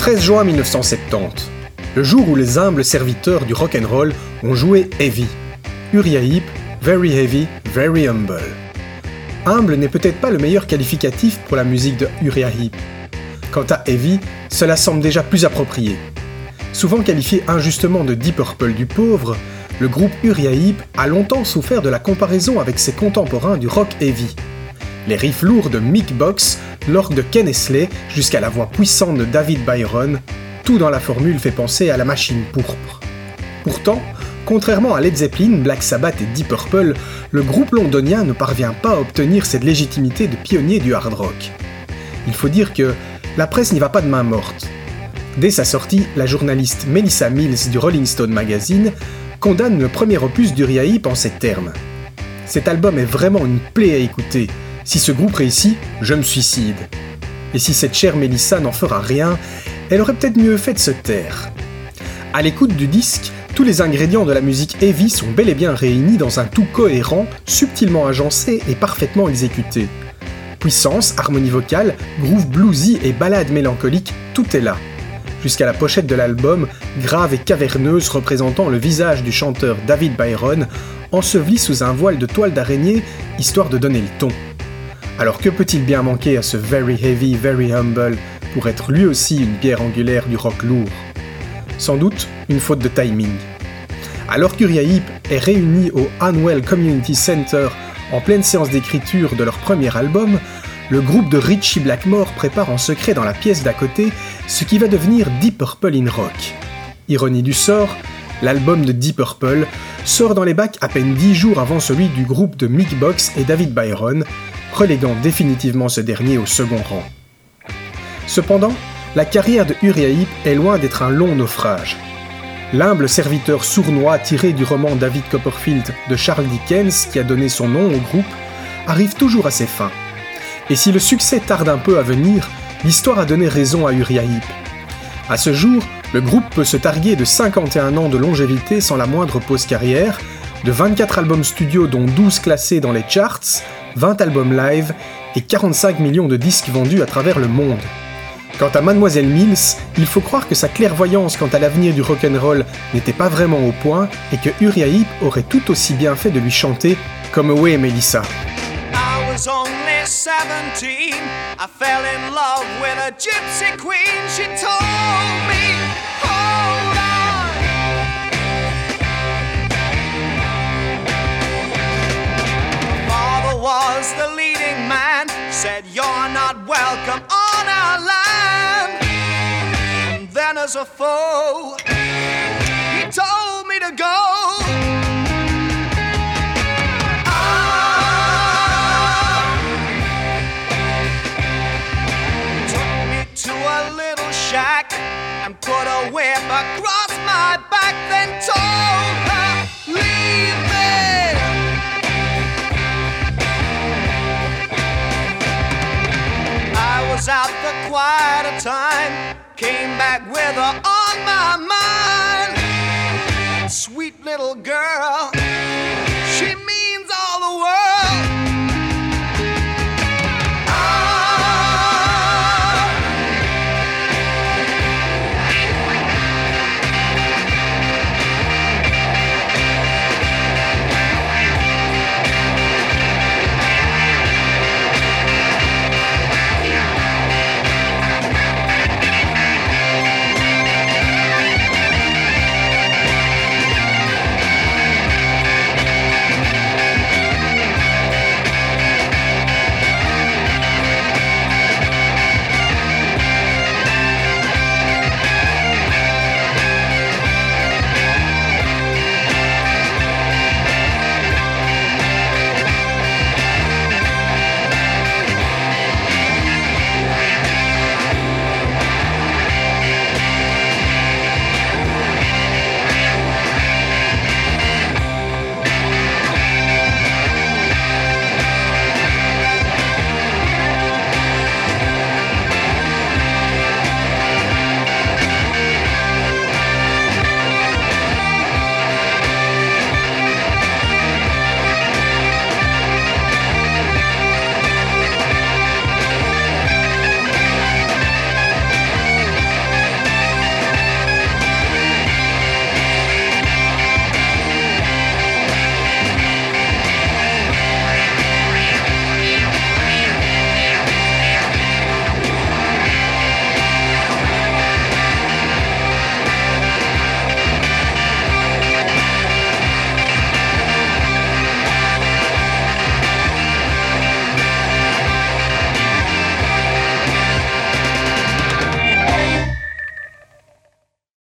13 juin 1970, le jour où les humbles serviteurs du rock'n'roll ont joué Heavy. Uriah Heep, Very Heavy, Very Humble. Humble n'est peut-être pas le meilleur qualificatif pour la musique de Uriah Heep. Quant à Heavy, cela semble déjà plus approprié. Souvent qualifié injustement de Deep Purple du pauvre, le groupe Uriah Heep a longtemps souffert de la comparaison avec ses contemporains du rock heavy. Les riffs lourds de Mick Box, l'orgue de Ken Hesley, jusqu'à la voix puissante de David Byron, tout dans la formule fait penser à la machine pourpre. Pourtant, contrairement à Led Zeppelin, Black Sabbath et Deep Purple, le groupe londonien ne parvient pas à obtenir cette légitimité de pionnier du hard rock. Il faut dire que la presse n'y va pas de main morte. Dès sa sortie, la journaliste Melissa Mills du Rolling Stone Magazine condamne le premier opus d'Uriah Heep en ces termes. « Cet album est vraiment une plaie à écouter. Si ce groupe réussit, je me suicide. » Et si cette chère Melissa n'en fera rien, elle aurait peut-être mieux fait de se taire. À l'écoute du disque, tous les ingrédients de la musique heavy sont bel et bien réunis dans un tout cohérent, subtilement agencé et parfaitement exécuté. Puissance, harmonie vocale, groove bluesy et ballade mélancolique, tout est là. Jusqu'à la pochette de l'album, grave et caverneuse représentant le visage du chanteur David Byron, enseveli sous un voile de toile d'araignée, histoire de donner le ton. Alors que peut-il bien manquer à ce Very Heavy, Very Humble pour être lui aussi une pierre angulaire du rock lourd ? Sans doute une faute de timing. Alors qu'Uriah Heep est réuni au Hanwell Community Center en pleine séance d'écriture de leur premier album, le groupe de Ritchie Blackmore prépare en secret dans la pièce d'à côté ce qui va devenir Deep Purple in Rock. Ironie du sort, l'album de Deep Purple sort dans les bacs à peine 10 jours avant celui du groupe de Mick Box et David Byron, reléguant définitivement ce dernier au second rang. Cependant, la carrière de Uriah Heep est loin d'être un long naufrage. L'humble serviteur sournois tiré du roman David Copperfield de Charles Dickens, qui a donné son nom au groupe, arrive toujours à ses fins. Et si le succès tarde un peu à venir, l'histoire a donné raison à Uriah Heep. À ce jour, le groupe peut se targuer de 51 ans de longévité sans la moindre pause carrière, de 24 albums studio dont 12 classés dans les charts, 20 albums live et 45 millions de disques vendus à travers le monde. Quant à Mademoiselle Mills, il faut croire que sa clairvoyance quant à l'avenir du rock'n'roll n'était pas vraiment au point et que Uriah Heep aurait tout aussi bien fait de lui chanter « Come Away, Melissa ». I was only 17. I fell in love with a gypsy queen. She told me, hold on. Father was the leading man. Said you're not welcome on our land. And then as a foe, he told me to go. Shack and put a whip across my back, then told her, leave me. I was out for quite a time, came back with her on my mind. Sweet little girl,